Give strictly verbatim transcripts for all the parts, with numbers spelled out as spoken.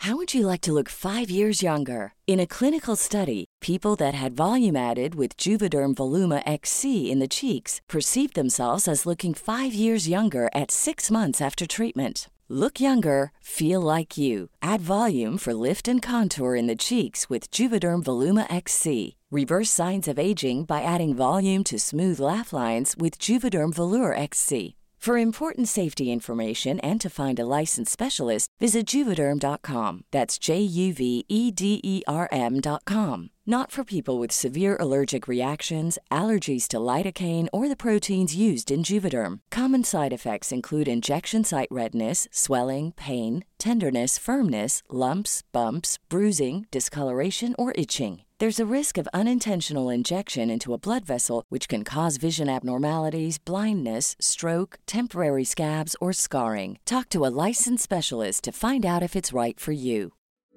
How would you like to look five years younger? In a clinical study, people that had volume added with Juvederm Voluma X C in the cheeks perceived themselves as looking five years younger at six months after treatment. Look younger, feel like you. Add volume for lift and contour in the cheeks with Juvederm Voluma X C. Reverse signs of aging by adding volume to smooth laugh lines with Juvederm Volure X C. For important safety information and to find a licensed specialist, visit Juvederm dot com. That's J U V E D E R M dot com. Not for people with severe allergic reactions, allergies to lidocaine, or the proteins used in Juvederm. Common side effects include injection site redness, swelling, pain, tenderness, firmness, lumps, bumps, bruising, discoloration, or itching. There's a risk of unintentional injection into a blood vessel, which can cause vision abnormalities, blindness, stroke, temporary scabs, or scarring. Talk to a licensed specialist to find out if it's right for you.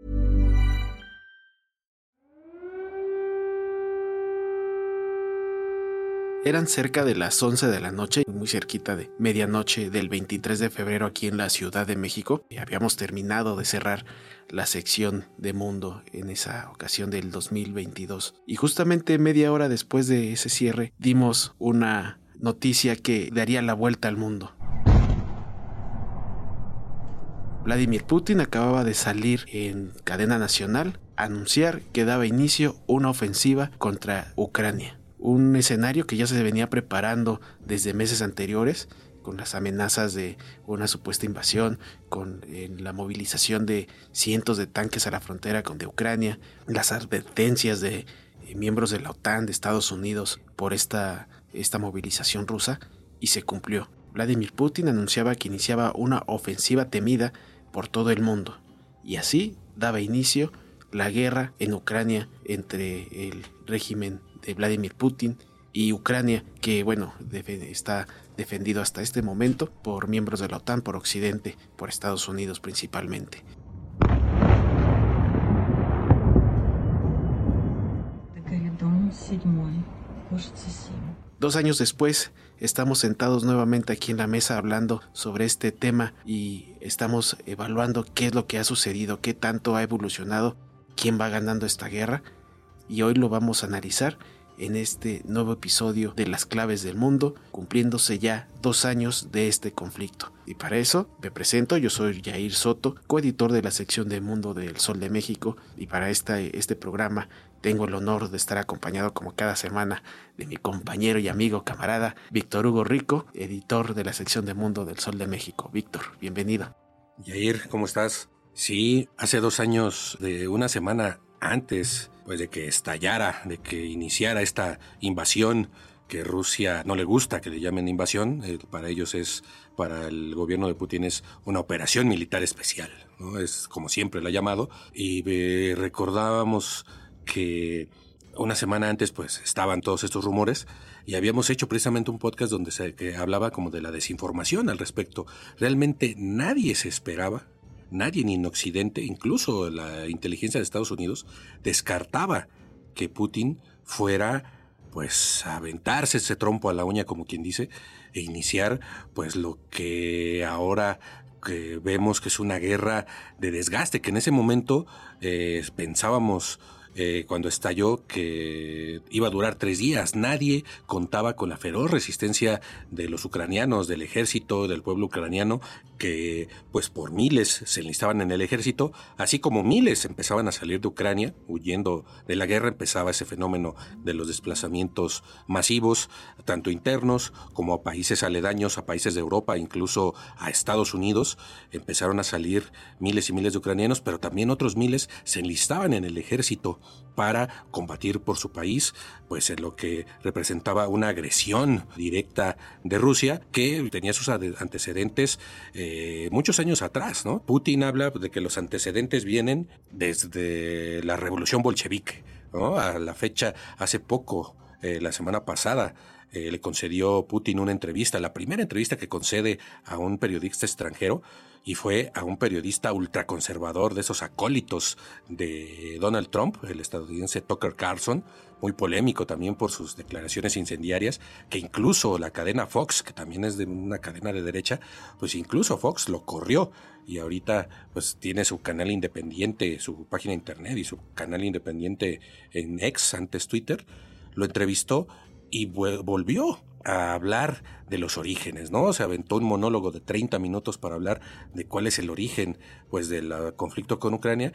Eran cerca de las once de la noche, muy cerquita de medianoche del veintitrés de febrero aquí en la Ciudad de México. Y habíamos terminado de cerrar la sección de Mundo en esa ocasión del dos mil veintidós. Y justamente media hora después de ese cierre dimos una noticia que daría la vuelta al mundo. Vladimir Putin acababa de salir en cadena nacional a anunciar que daba inicio una ofensiva contra Ucrania. Un escenario que ya se venía preparando desde meses anteriores, con las amenazas de una supuesta invasión, con eh, la movilización de cientos de tanques a la frontera con de Ucrania, las advertencias de eh, miembros de la OTAN, de Estados Unidos, por esta, esta movilización rusa, y se cumplió. Vladimir Putin anunciaba que iniciaba una ofensiva temida por todo el mundo, y así daba inicio la guerra en Ucrania entre el régimen de Vladimir Putin y Ucrania, que bueno, def- está defendido hasta este momento por miembros de la OTAN, por Occidente, por Estados Unidos principalmente. Dos años después, estamos sentados nuevamente aquí en la mesa hablando sobre este tema y estamos evaluando qué es lo que ha sucedido, qué tanto ha evolucionado, quién va ganando esta guerra, y hoy lo vamos a analizar en este nuevo episodio de Las Claves del Mundo, cumpliéndose ya dos años de este conflicto. Y para eso me presento, yo soy Yair Soto, coeditor de la sección de Mundo del Sol de México, y para esta, este programa tengo el honor de estar acompañado como cada semana de mi compañero y amigo camarada Víctor Hugo Rico, editor de la sección de Mundo del Sol de México. Víctor, bienvenido. Yair, ¿cómo estás? Sí, hace dos años, de una semana antes pues de que estallara, de que iniciara esta invasión, que Rusia no le gusta que le llamen invasión, eh, para ellos es, para el gobierno de Putin es una operación militar especial, ¿no? Es como siempre la ha llamado, y eh, recordábamos que una semana antes pues estaban todos estos rumores y habíamos hecho precisamente un podcast donde se que hablaba como de la desinformación al respecto. Realmente nadie se esperaba, nadie ni en Occidente, incluso la inteligencia de Estados Unidos, descartaba que Putin fuera pues a aventarse ese trompo a la uña, como quien dice, e iniciar pues lo que ahora que vemos que es una guerra de desgaste, que en ese momento eh, pensábamos eh, cuando estalló que iba a durar tres días. Nadie contaba con la feroz resistencia de los ucranianos, del ejército, del pueblo ucraniano, que pues por miles se enlistaban en el ejército, así como miles empezaban a salir de Ucrania, huyendo de la guerra. Empezaba ese fenómeno de los desplazamientos masivos, tanto internos como a países aledaños, a países de Europa, incluso a Estados Unidos. Empezaron a salir miles y miles de ucranianos, pero también otros miles se enlistaban en el ejército para combatir por su país, pues en lo que representaba una agresión directa de Rusia, que tenía sus antecedentes eh, muchos años atrás, ¿no? Putin habla de que los antecedentes vienen desde la revolución bolchevique, ¿no? A la fecha, hace poco, eh, la semana pasada, eh, le concedió Putin una entrevista, la primera entrevista que concede a un periodista extranjero, y fue a un periodista ultraconservador de esos acólitos de Donald Trump, el estadounidense Tucker Carlson, muy polémico también por sus declaraciones incendiarias, que incluso la cadena Fox, que también es de una cadena de derecha, pues incluso Fox lo corrió, y ahorita pues tiene su canal independiente, su página de internet y su canal independiente en X, antes Twitter. Lo entrevistó y volvió a hablar de los orígenes, ¿no? Se aventó un monólogo de treinta minutos para hablar de cuál es el origen, pues, del conflicto con Ucrania,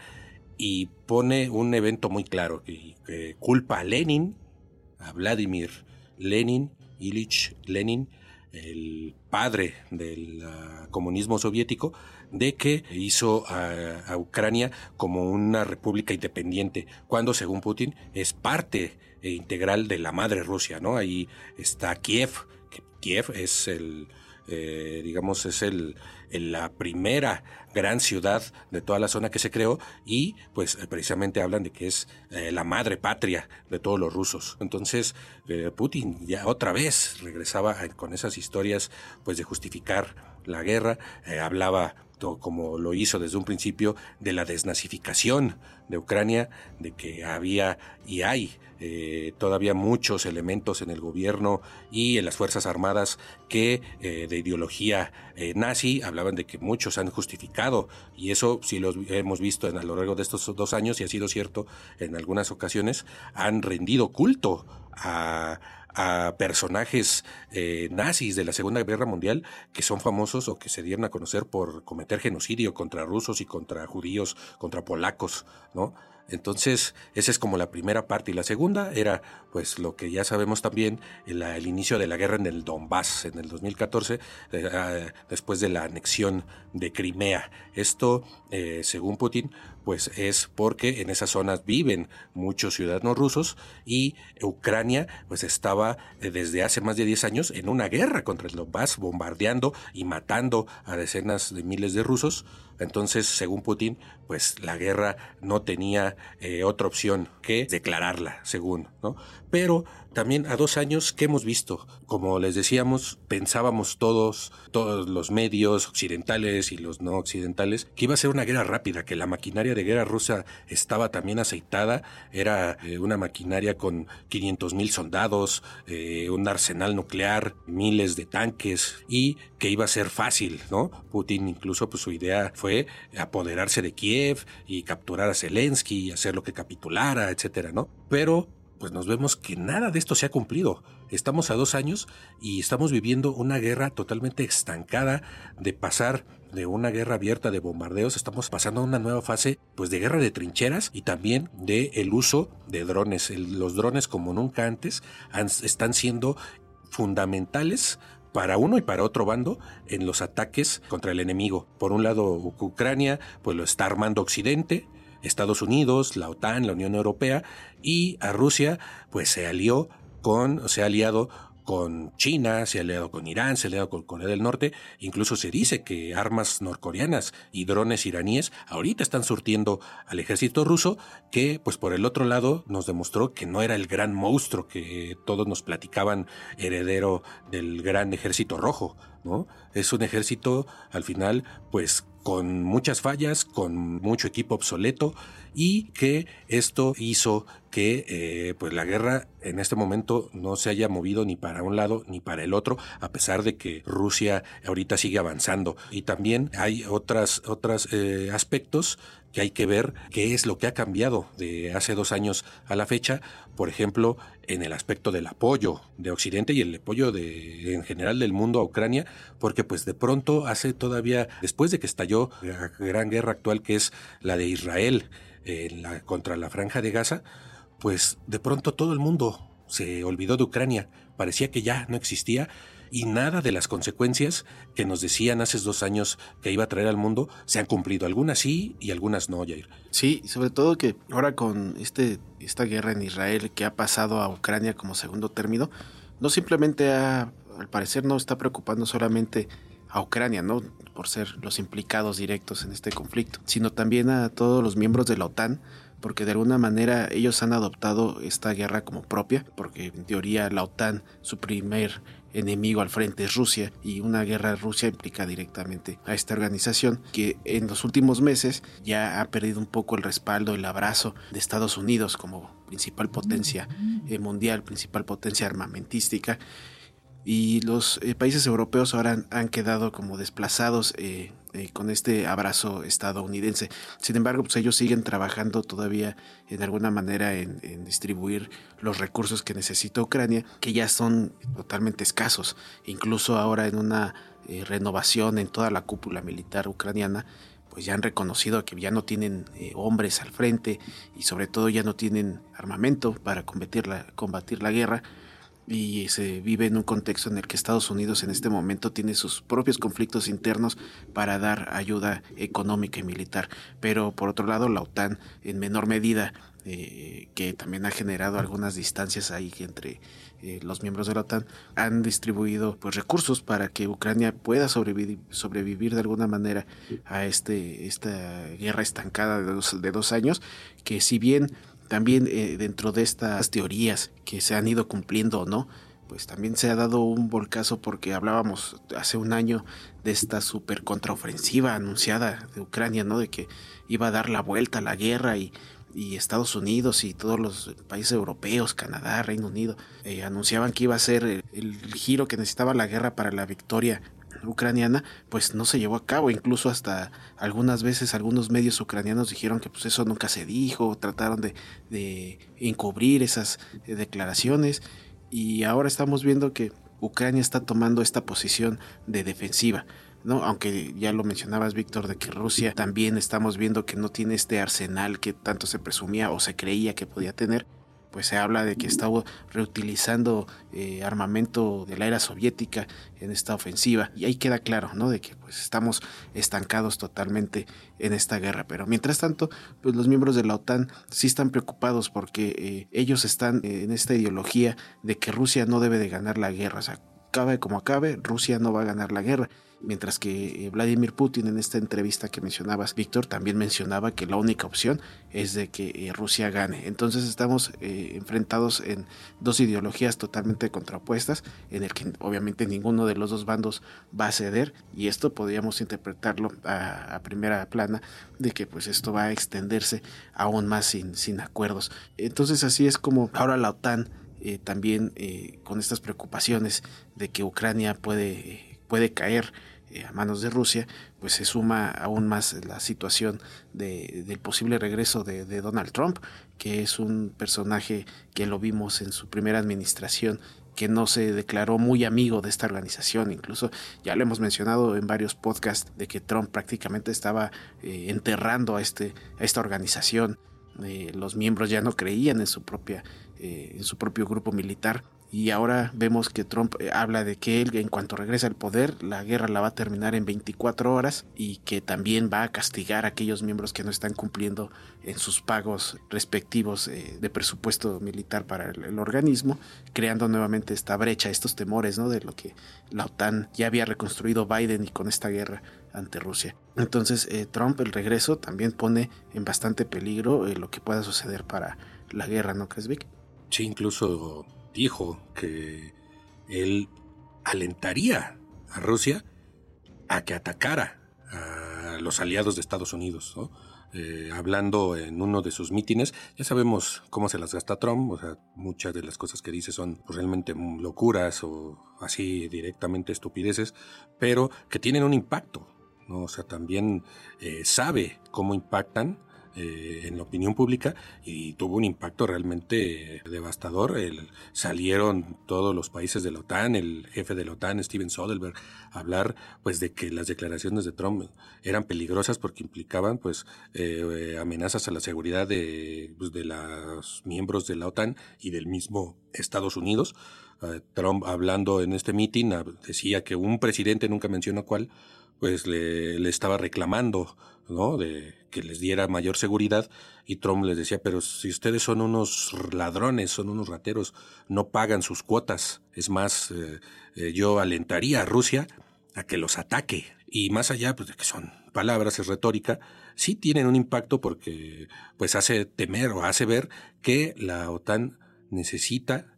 y pone un evento muy claro que, que culpa a Lenin, a Vladimir Lenin, Ilich Lenin, el padre del uh, comunismo soviético, de que hizo a, a Ucrania como una república independiente, cuando según Putin es parte e integral de la madre Rusia, ¿no? Ahí está Kiev, que Kiev es el, eh, digamos, es el, el, la primera gran ciudad de toda la zona que se creó, y pues precisamente hablan de que es eh, la madre patria de todos los rusos. Entonces eh, Putin ya otra vez regresaba a, con esas historias pues de justificar la guerra, eh, hablaba como lo hizo desde un principio de la desnazificación de Ucrania, de que había y hay eh, todavía muchos elementos en el gobierno y en las Fuerzas Armadas que eh, de ideología eh, nazi, hablaban de que muchos han justificado, y eso sí lo hemos visto en, a lo largo de estos dos años, y ha sido cierto en algunas ocasiones, han rendido culto a a personajes eh, nazis de la Segunda Guerra Mundial que son famosos o que se dieron a conocer por cometer genocidio contra rusos y contra judíos, contra polacos, ¿no? Entonces, esa es como la primera parte. Y la segunda era, pues, lo que ya sabemos también, el, el inicio de la guerra en el Donbass, en el dos mil catorce, eh, después de la anexión de Crimea. Esto, eh, según Putin, pues es porque en esas zonas viven muchos ciudadanos rusos, y Ucrania, pues, estaba eh, desde hace más de diez años en una guerra contra el Donbass, bombardeando y matando a decenas de miles de rusos. Entonces, según Putin, pues la guerra no tenía eh, otra opción que declararla, según, ¿no? Pero también a dos años, ¿qué hemos visto? Como les decíamos, pensábamos todos, todos los medios occidentales y los no occidentales, que iba a ser una guerra rápida, que la maquinaria de guerra rusa estaba también aceitada, era eh, una maquinaria con quinientos mil soldados, eh, un arsenal nuclear, miles de tanques, y que iba a ser fácil, ¿no? Putin incluso, pues su idea fue apoderarse de Kiev y capturar a Zelensky y hacer lo que capitulara, etcétera, ¿no? Pero pues nos vemos que nada de esto se ha cumplido. Estamos a dos años y estamos viviendo una guerra totalmente estancada. De pasar de una guerra abierta de bombardeos, estamos pasando a una nueva fase, pues, de guerra de trincheras, y también de el uso de drones. El, los drones, como nunca antes, han, están siendo fundamentales para uno y para otro bando en los ataques contra el enemigo. Por un lado, Ucrania pues lo está armando Occidente, Estados Unidos, la OTAN, la Unión Europea, y a Rusia pues se alió con, se ha aliado con China, se ha aliado con Irán, se ha aliado con Corea del Norte. Incluso se dice que armas norcoreanas y drones iraníes ahorita están surtiendo al ejército ruso, que pues por el otro lado nos demostró que no era el gran monstruo que todos nos platicaban, heredero del gran ejército rojo, ¿no? Es un ejército al final pues con muchas fallas, con mucho equipo obsoleto, y que esto hizo que eh, pues la guerra en este momento no se haya movido ni para un lado ni para el otro, a pesar de que Rusia ahorita sigue avanzando. Y también hay otras otros eh, aspectos que hay que ver qué es lo que ha cambiado de hace dos años a la fecha, por ejemplo, en el aspecto del apoyo de Occidente y el apoyo de, en general del mundo a Ucrania, porque pues de pronto hace todavía, después de que estalló la gran guerra actual que es la de Israel eh, la, contra la Franja de Gaza, pues de pronto todo el mundo se olvidó de Ucrania, parecía que ya no existía, y nada de las consecuencias que nos decían hace dos años que iba a traer al mundo se han cumplido. Algunas sí y algunas no, Jair. Sí, sobre todo que ahora con este esta guerra en Israel que ha pasado a Ucrania como segundo término, no simplemente ha, al parecer no está preocupando solamente a Ucrania, ¿no?, por ser los implicados directos en este conflicto, sino también a todos los miembros de la OTAN, porque de alguna manera ellos han adoptado esta guerra como propia, porque en teoría la OTAN, su primer enemigo al frente es Rusia, y una guerra Rusia implica directamente a esta organización que en los últimos meses ya ha perdido un poco el respaldo, el abrazo de Estados Unidos como principal potencia eh, mundial, principal potencia armamentística, y los eh, países europeos ahora han, han quedado como desplazados eh, eh, con este abrazo estadounidense. Sin embargo, pues ellos siguen trabajando todavía de alguna manera en, en distribuir los recursos que necesita Ucrania, que ya son totalmente escasos. Incluso ahora en una eh, renovación en toda la cúpula militar ucraniana, pues ya han reconocido que ya no tienen eh, hombres al frente y sobre todo ya no tienen armamento para combatir la, combatir la guerra. Y se vive en un contexto en el que Estados Unidos en este momento tiene sus propios conflictos internos para dar ayuda económica y militar. Pero por otro lado, la OTAN en menor medida, eh, que también ha generado algunas distancias ahí entre eh, los miembros de la OTAN, han distribuido pues recursos para que Ucrania pueda sobrevivir, sobrevivir de alguna manera a este esta guerra estancada de dos, de dos años, que si bien también eh, dentro de estas teorías que se han ido cumpliendo o no, pues también se ha dado un volcazo, porque hablábamos hace un año de esta super contraofensiva anunciada de Ucrania, ¿no? De que iba a dar la vuelta a la guerra y, y Estados Unidos y todos los países europeos, Canadá, Reino Unido, eh, anunciaban que iba a ser el, el giro que necesitaba la guerra para la victoria ucraniana. Pues no se llevó a cabo. Incluso hasta algunas veces algunos medios ucranianos dijeron que pues eso nunca se dijo, trataron de, de encubrir esas eh, declaraciones, y ahora estamos viendo que Ucrania está tomando esta posición de defensiva, ¿no? Aunque ya lo mencionabas, Víctor, de que Rusia también estamos viendo que no tiene este arsenal que tanto se presumía o se creía que podía tener. Pues se habla de que estaba reutilizando eh, armamento de la era soviética en esta ofensiva, y ahí queda claro, ¿no? De que pues estamos estancados totalmente en esta guerra. Pero mientras tanto, pues los miembros de la OTAN sí están preocupados, porque eh, ellos están eh, en esta ideología de que Rusia no debe de ganar la guerra. O sea, acabe como acabe, Rusia no va a ganar la guerra. Mientras que Vladimir Putin, en esta entrevista que mencionabas, Víctor, también mencionaba que la única opción es de que eh, Rusia gane. Entonces estamos eh, enfrentados en dos ideologías totalmente contrapuestas, en el que obviamente ninguno de los dos bandos va a ceder, y esto podríamos interpretarlo a, a primera plana de que pues esto va a extenderse aún más sin, sin acuerdos. Entonces así es como ahora la OTAN eh, también eh, con estas preocupaciones de que Ucrania puede, eh, puede caer Eh, a manos de Rusia, pues se suma aún más la situación de, del posible regreso de, de Donald Trump, que es un personaje que lo vimos en su primera administración, que no se declaró muy amigo de esta organización. Incluso ya lo hemos mencionado en varios podcasts de que Trump prácticamente estaba eh, enterrando a, este, a esta organización. Eh, los miembros ya no creían en su propia, eh, en su propio grupo militar. Y ahora vemos que Trump eh, habla de que él, en cuanto regrese al poder, la guerra la va a terminar en veinticuatro horas, y que también va a castigar a aquellos miembros que no están cumpliendo en sus pagos respectivos eh, de presupuesto militar para el, el organismo, creando nuevamente esta brecha, estos temores, ¿no? De lo que la OTAN ya había reconstruido Biden, y con esta guerra ante Rusia. Entonces eh, Trump, el regreso, también pone en bastante peligro eh, lo que pueda suceder para la guerra, ¿no crees, Vic? Sí, incluso dijo que él alentaría a Rusia a que atacara a los aliados de Estados Unidos, ¿no? Eh, hablando en uno de sus mítines, ya sabemos cómo se las gasta Trump, o sea, muchas de las cosas que dice son pues, realmente locuras o así directamente estupideces, pero que tienen un impacto, ¿no? O sea, también eh, sabe cómo impactan Eh, en la opinión pública, y tuvo un impacto realmente eh, devastador. El, salieron todos los países de la OTAN, el jefe de la OTAN, Steven Stoltenberg, a hablar pues de que las declaraciones de Trump eran peligrosas porque implicaban pues eh, amenazas a la seguridad de, pues, de los miembros de la OTAN y del mismo Estados Unidos. Uh, Trump, hablando en este meeting, decía que un presidente, nunca mencionó cuál, pues le, le estaba reclamando, ¿no? De que les diera mayor seguridad, y Trump les decía, pero si ustedes son unos ladrones, son unos rateros, no pagan sus cuotas. Es más, eh, eh, yo alentaría a Rusia a que los ataque. Y más allá pues, de que son palabras, es retórica, sí tienen un impacto porque pues hace temer o hace ver que la OTAN necesita,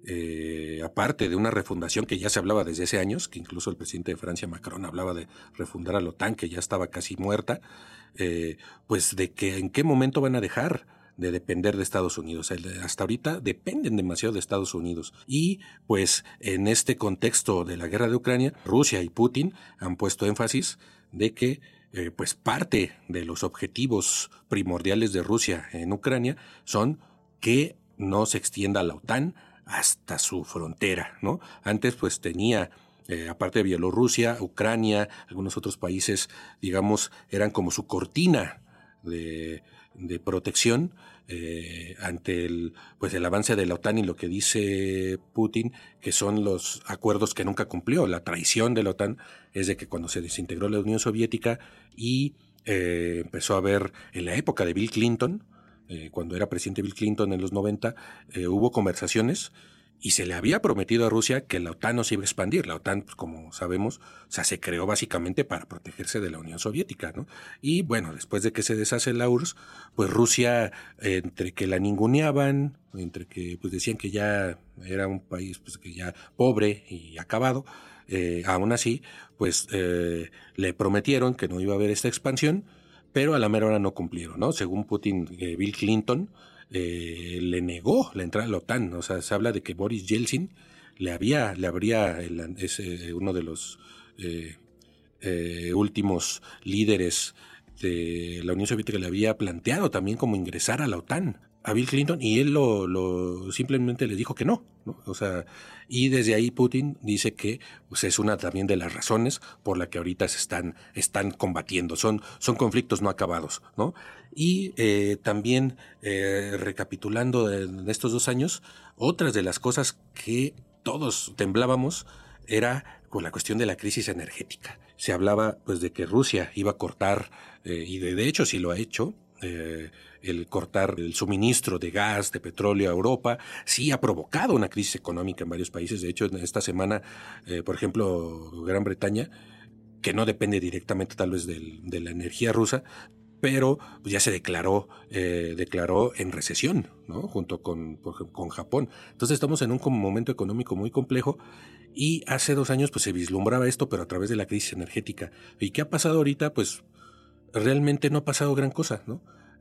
eh, aparte de una refundación que ya se hablaba desde hace años, que incluso el presidente de Francia, Macron, hablaba de refundar a la OTAN, que ya estaba casi muerta, eh, pues de que en qué momento van a dejar de depender de Estados Unidos. Hasta ahorita dependen demasiado de Estados Unidos. Y pues en este contexto de la guerra de Ucrania, Rusia y Putin han puesto énfasis de que eh, pues parte de los objetivos primordiales de Rusia en Ucrania son que no se extienda la OTAN hasta su frontera, ¿no? Antes pues tenía, eh, aparte de Bielorrusia, Ucrania, algunos otros países, digamos, eran como su cortina de, de protección eh, ante el, pues el avance de la OTAN y lo que dice Putin, que son los acuerdos que nunca cumplió. La traición de la OTAN es de que cuando se desintegró la Unión Soviética y eh, empezó a haber en la época de Bill Clinton, Eh, cuando era presidente Bill Clinton en los noventa, eh, hubo conversaciones y se le había prometido a Rusia que la OTAN no se iba a expandir. La OTAN, pues, como sabemos, o sea, se creó básicamente para protegerse de la Unión Soviética, ¿no? Y bueno, después de que se deshace la U R S S, pues Rusia, eh, entre que la ninguneaban, entre que pues decían que ya era un país pues que ya pobre y acabado, eh, aún así, pues eh, le prometieron que no iba a haber esta expansión, pero a la mera hora no cumplieron, ¿no? Según Putin, eh, Bill Clinton eh, le negó la entrada a la OTAN. O sea, se habla de que Boris Yeltsin le había, le habría, el, ese, uno de los eh, eh, últimos líderes de la Unión Soviética, le había planteado también como ingresar a la OTAN a Bill Clinton, y él lo, lo simplemente le dijo que no, ¿no? O sea, y desde ahí Putin dice que pues, es una también de las razones por la que ahorita se están, están combatiendo. Son, son conflictos no acabados, ¿no? Y eh, también, eh, recapitulando en estos dos años, otras de las cosas que todos temblábamos era con la cuestión de la crisis energética. Se hablaba pues de que Rusia iba a cortar, eh, y de, de hecho sí lo ha hecho, eh, el cortar el suministro de gas, de petróleo a Europa, sí ha provocado una crisis económica en varios países. De hecho, en esta semana, eh, por ejemplo, Gran Bretaña, que no depende directamente tal vez del, de la energía rusa, pero pues, ya se declaró eh, declaró en recesión, ¿no? Junto con, con Japón. Entonces estamos en un momento económico muy complejo, y hace dos años pues se vislumbraba esto, pero a través de la crisis energética. ¿Y qué ha pasado ahorita? Pues realmente no ha pasado gran cosa, ¿no?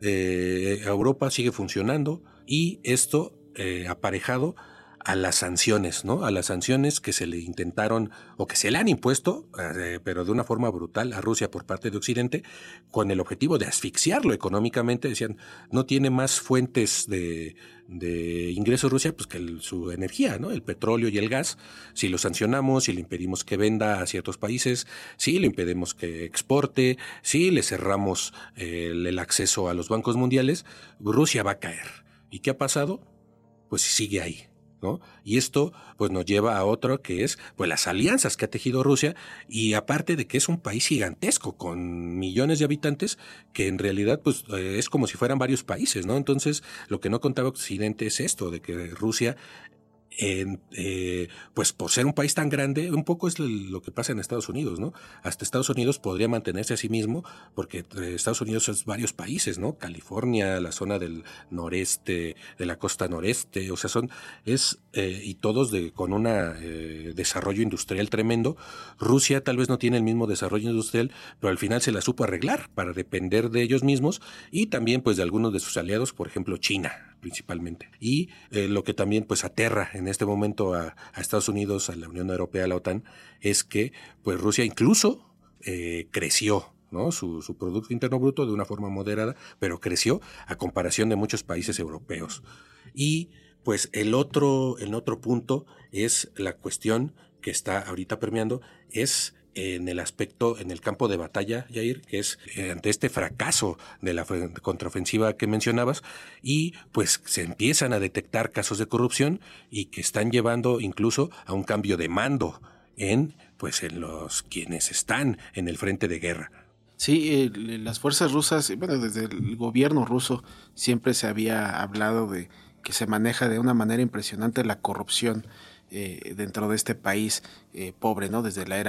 Eh, Europa sigue funcionando, y esto eh, aparejado a las sanciones, ¿no? A las sanciones que se le intentaron o que se le han impuesto, eh, pero de una forma brutal a Rusia por parte de Occidente, con el objetivo de asfixiarlo económicamente. Decían, no tiene más fuentes de, de ingreso Rusia pues que el, su energía, ¿no? El petróleo y el gas. Si lo sancionamos, si le impedimos que venda a ciertos países, si le impedimos que exporte, si le cerramos eh, el, el acceso a los bancos mundiales, Rusia va a caer. ¿Y qué ha pasado? Pues sigue ahí, ¿no? Y esto pues nos lleva a otro, que es pues las alianzas que ha tejido Rusia, y aparte de que es un país gigantesco con millones de habitantes, que en realidad pues eh, es como si fueran varios países, ¿no? Entonces lo que no contaba Occidente es esto, de que Rusia En, eh, pues por ser un país tan grande, un poco es lo que pasa en Estados Unidos, ¿no? Hasta Estados Unidos podría mantenerse a sí mismo, porque eh, Estados Unidos es varios países, ¿no? California, la zona del noreste, de la costa noreste, o sea, son, es, eh, y todos de, con un eh, desarrollo industrial tremendo. Rusia tal vez no tiene el mismo desarrollo industrial, pero al final se la supo arreglar para depender de ellos mismos, y también pues de algunos de sus aliados, por ejemplo China principalmente. Y eh, lo que también pues aterra en este momento a, a Estados Unidos, a la Unión Europea, a la OTAN, es que pues Rusia incluso eh, creció, ¿no? Su, su Producto Interno Bruto de una forma moderada, pero creció a comparación de muchos países europeos. Y pues el otro, el otro punto es la cuestión que está ahorita permeando, es en el aspecto, en el campo de batalla, Yair, que es eh, ante este fracaso de la contraofensiva que mencionabas, y pues se empiezan a detectar casos de corrupción, y que están llevando incluso a un cambio de mando en, pues, en los quienes están en el frente de guerra. Sí, eh, las fuerzas rusas, bueno, desde el gobierno ruso siempre se había hablado de que se maneja de una manera impresionante la corrupción eh, dentro de este país eh, pobre, ¿no? Desde la era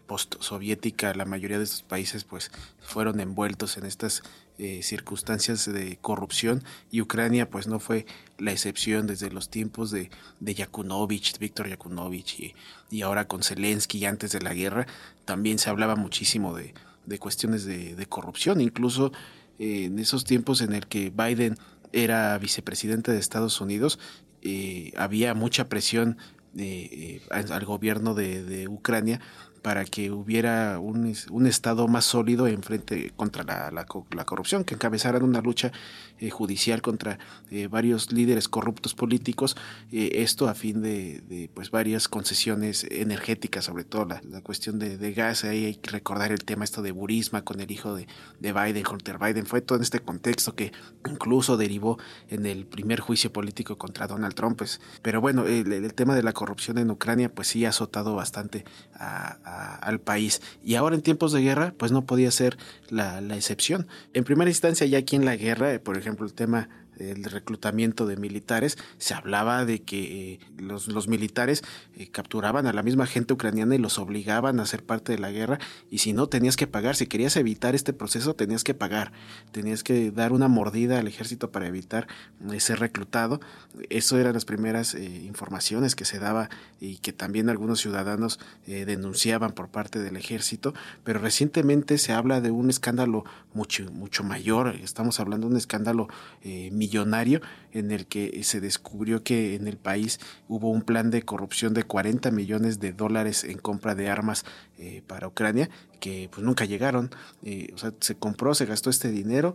postsoviética, la mayoría de estos países pues fueron envueltos en estas eh, circunstancias de corrupción, y Ucrania pues no fue la excepción desde los tiempos de, de Yakunovich, Víctor Yakunovich, y, y ahora con Zelensky, y antes de la guerra también se hablaba muchísimo de, de cuestiones de, de corrupción. Incluso eh, en esos tiempos en el que Biden era vicepresidente de Estados Unidos, eh, había mucha presión eh, eh, al gobierno de, de Ucrania para que hubiera un, un estado más sólido en frente contra la, la, la corrupción, que encabezaran una lucha eh, judicial contra eh, varios líderes corruptos políticos, eh, esto a fin de, de pues varias concesiones energéticas, sobre todo la, la cuestión de, de gas. Ahí hay que recordar el tema esto de Burisma con el hijo de, de Biden, Hunter Biden. Fue todo en este contexto que incluso derivó en el primer juicio político contra Donald Trump. Pues, pero bueno, el, el tema de la corrupción en Ucrania pues sí ha azotado bastante a, a al país, y ahora en tiempos de guerra pues no podía ser la, la excepción. En primera instancia, ya aquí en la guerra, por ejemplo, el tema el reclutamiento de militares, se hablaba de que eh, los, los militares eh, capturaban a la misma gente ucraniana y los obligaban a ser parte de la guerra, y si no, tenías que pagar. Si querías evitar este proceso, tenías que pagar, tenías que dar una mordida al ejército para evitar eh, ser reclutado. Eso eran las primeras eh, informaciones que se daba, y que también algunos ciudadanos eh, denunciaban por parte del ejército. Pero recientemente se habla de un escándalo mucho, mucho mayor. Estamos hablando de un escándalo eh, millonario, en el que se descubrió que en el país hubo un plan de corrupción de cuarenta millones de dólares en compra de armas eh, para Ucrania, que pues nunca llegaron. Eh, o sea, se compró, se gastó este dinero,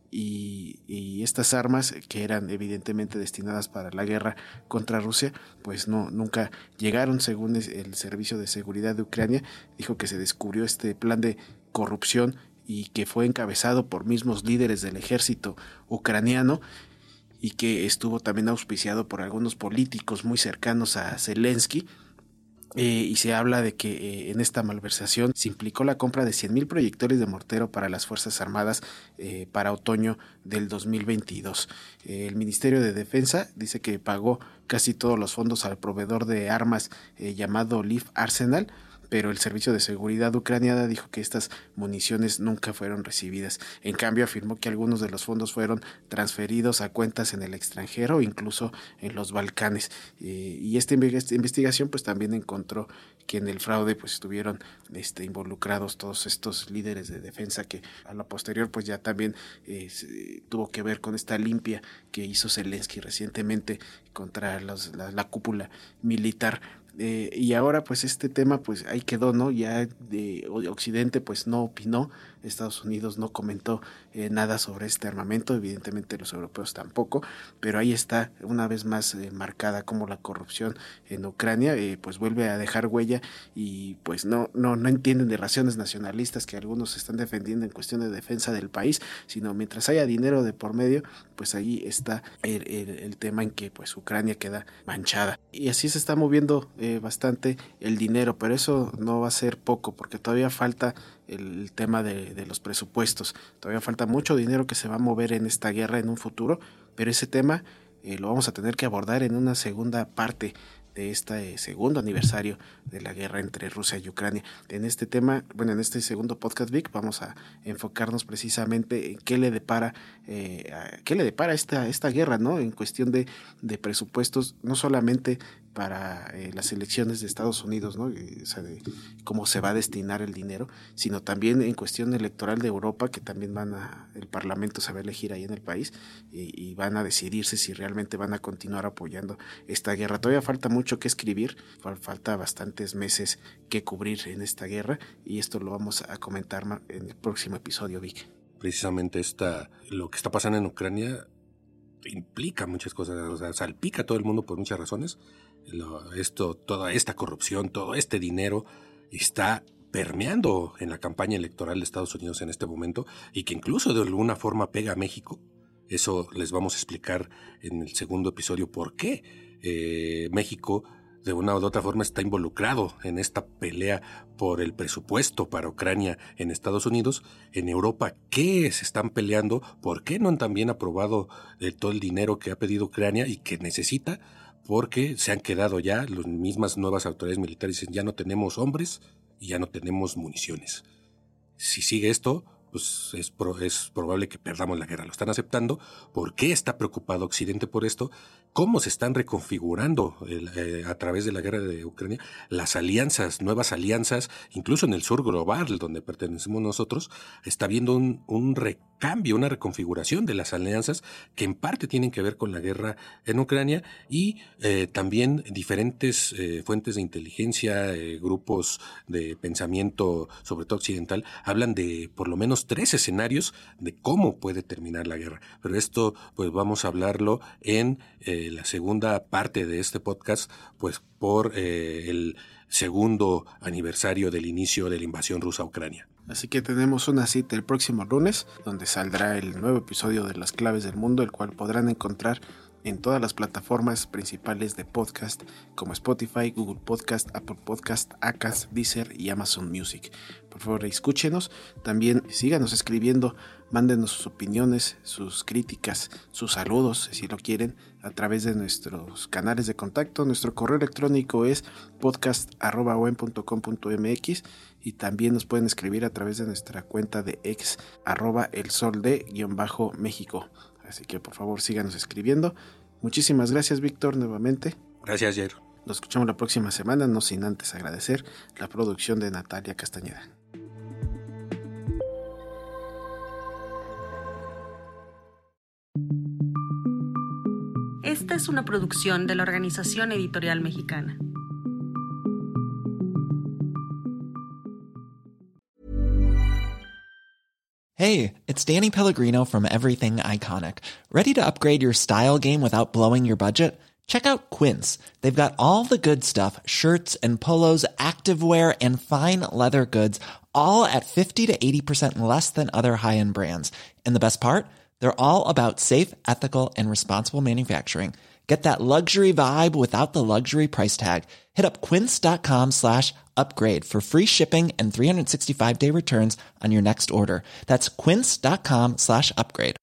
y, y estas armas, que eran evidentemente destinadas para la guerra contra Rusia, pues no, nunca llegaron. Según el Servicio de Seguridad de Ucrania, dijo que se descubrió este plan de corrupción y que fue encabezado por mismos líderes del ejército ucraniano, y que estuvo también auspiciado por algunos políticos muy cercanos a Zelensky. Eh, y se habla de que eh, en esta malversación se implicó la compra de cien mil proyectiles de mortero para las Fuerzas Armadas eh, para otoño del dos mil veintidós. Eh, el Ministerio de Defensa dice que pagó casi todos los fondos al proveedor de armas eh, llamado Leaf Arsenal, pero el Servicio de Seguridad ucraniana dijo que estas municiones nunca fueron recibidas. En cambio, afirmó que algunos de los fondos fueron transferidos a cuentas en el extranjero, incluso en los Balcanes. Eh, y esta investigación pues también encontró que en el fraude pues estuvieron este, involucrados todos estos líderes de defensa, que a lo posterior pues ya también eh, se, tuvo que ver con esta limpia que hizo Zelensky recientemente contra los, la, la cúpula militar. Eh, y ahora pues este tema pues ahí quedó, ¿no? Ya de Occidente pues no opinó, Estados Unidos no comentó eh, nada sobre este armamento, evidentemente los europeos tampoco, pero ahí está una vez más eh, marcada como la corrupción en Ucrania eh, pues vuelve a dejar huella, y pues no, no, no entienden de razones nacionalistas que algunos están defendiendo en cuestión de defensa del país, sino mientras haya dinero de por medio, pues ahí está el, el, el tema en que pues Ucrania queda manchada. Y así se está moviendo eh, bastante el dinero, pero eso no va a ser poco, porque todavía falta el, el tema de, de los presupuestos, todavía falta mucho dinero que se va a mover en esta guerra en un futuro, pero ese tema eh, lo vamos a tener que abordar en una segunda parte de este segundo aniversario de la guerra entre Rusia y Ucrania. En este tema, bueno, en este segundo podcast, Vic, vamos a enfocarnos precisamente en qué le depara, eh, qué le depara esta, esta guerra, ¿no? En cuestión de, de presupuestos, no solamente para eh, las elecciones de Estados Unidos, ¿no? O sea, de cómo se va a destinar el dinero, sino también en cuestión electoral de Europa, que también van a, el Parlamento se va a elegir ahí en el país, y, y van a decidirse si realmente van a continuar apoyando esta guerra. Todavía falta mucho que escribir, falta bastantes meses que cubrir en esta guerra, y esto lo vamos a comentar en el próximo episodio, Vic. Precisamente esta, lo que está pasando en Ucrania implica muchas cosas, o sea, salpica a todo el mundo por muchas razones. Lo, esto, toda esta corrupción, todo este dinero está permeando en la campaña electoral de Estados Unidos en este momento, y que incluso de alguna forma pega a México. Eso les vamos a explicar en el segundo episodio por qué eh, México de una u otra forma está involucrado en esta pelea por el presupuesto para Ucrania en Estados Unidos. En Europa, ¿qué se están peleando? ¿Por qué no han también aprobado eh, todo el dinero que ha pedido Ucrania y que necesita? Porque se han quedado ya, las mismas nuevas autoridades militares dicen, ya no tenemos hombres y ya no tenemos municiones. Si sigue esto, pues es, pro, es probable que perdamos la guerra. Lo están aceptando. ¿Por qué está preocupado Occidente por esto? ¿Cómo se están reconfigurando el, eh, a través de la guerra de Ucrania las alianzas, nuevas alianzas, incluso en el sur global, donde pertenecemos nosotros, está habiendo un, un recambio, una reconfiguración de las alianzas que en parte tienen que ver con la guerra en Ucrania y eh, también diferentes eh, fuentes de inteligencia, eh, grupos de pensamiento, sobre todo occidental, hablan de por lo menos tres escenarios de cómo puede terminar la guerra. Pero esto, pues vamos a hablarlo en eh, la segunda parte de este podcast, pues por eh, el segundo aniversario del inicio de la invasión rusa a Ucrania. Así que tenemos una cita el próximo lunes, donde saldrá el nuevo episodio de Las Claves del Mundo, el cual podrán encontrar en todas las plataformas principales de podcast como Spotify, Google Podcast, Apple Podcast, Acast, Deezer y Amazon Music. Por favor, escúchenos. También síganos escribiendo, mándenos sus opiniones, sus críticas, sus saludos, si lo quieren, a través de nuestros canales de contacto. Nuestro correo electrónico es podcast arroba u e m punto com punto m x y también nos pueden escribir a través de nuestra cuenta de ex arroba el sol de guión bajo México. Así que por favor síganos escribiendo. Muchísimas gracias, Víctor, nuevamente. Gracias, Jair. Nos escuchamos la próxima semana, no sin antes agradecer la producción de Natalia Castañeda. Esta es una producción de la Organización Editorial Mexicana. Hey, it's Danny Pellegrino from Everything Iconic. Ready to upgrade your style game without blowing your budget? Check out Quince. They've got all the good stuff, shirts and polos, activewear, and fine leather goods, all at fifty to eighty percent less than other high-end brands. And the best part? They're all about safe, ethical, and responsible manufacturing. Get that luxury vibe without the luxury price tag. Hit up quince.com slash upgrade for free shipping and three sixty-five day returns on your next order. That's quince.com slash upgrade.